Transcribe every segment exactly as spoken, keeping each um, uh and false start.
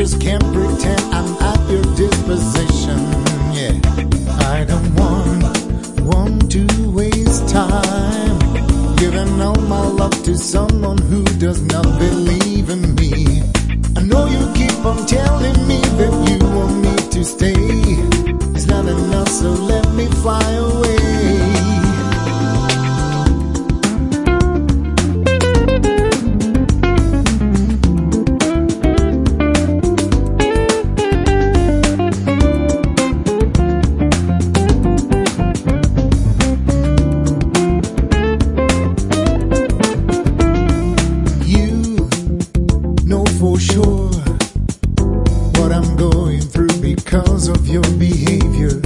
just can't pretend I'm at your disposition. Yeah, I don't want, want to waste time giving all my love to someone who does not believe in me. I know you keep on telling me that you want me to stay. It's not enough, so let me fly away. For sure what I'm going through because of your behavior.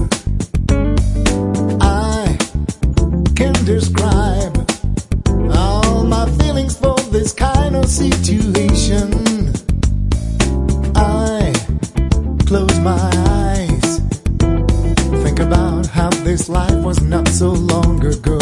I can't describe all my feelings for this kind of situation. I close my eyes, think about how this life was not so long ago.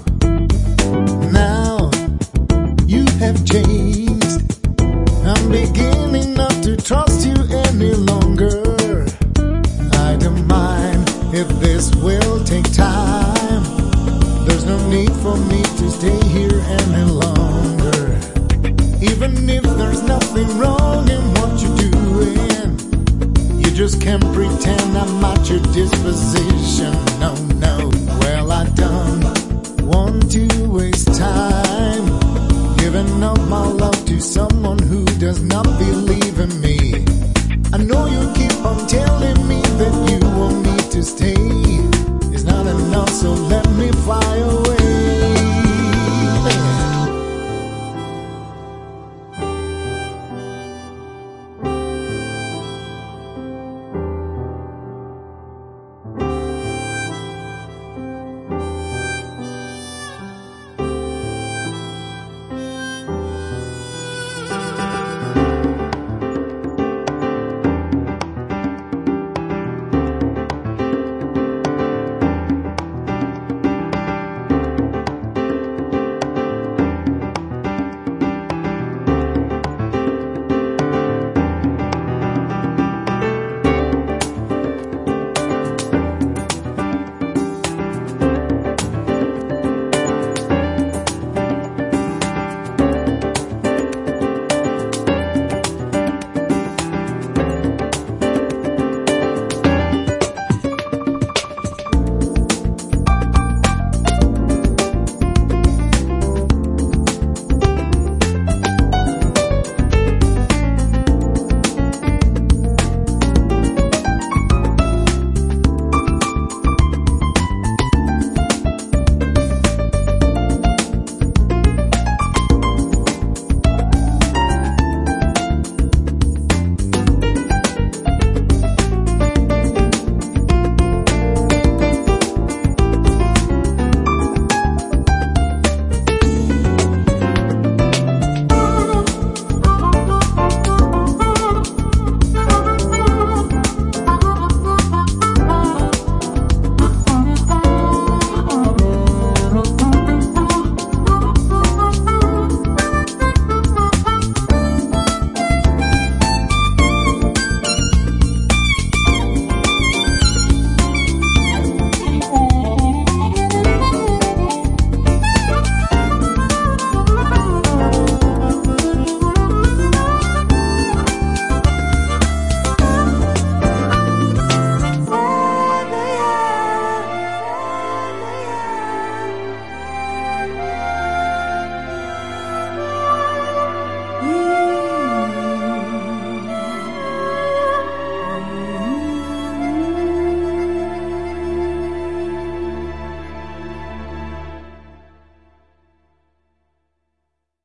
Now you have changed. I'm beginning not to trust you any longer. I don't mind if this will take time. There's no need for me to stay here any longer. Even if there's nothing wrong in what you're doing, you just can't pretend I'm at your disposition. No, no. Well, I don't want to waste time giving up my love to someone who does not believe in me. I know you keep on telling me that you want me to stay. It's not enough, so let me fly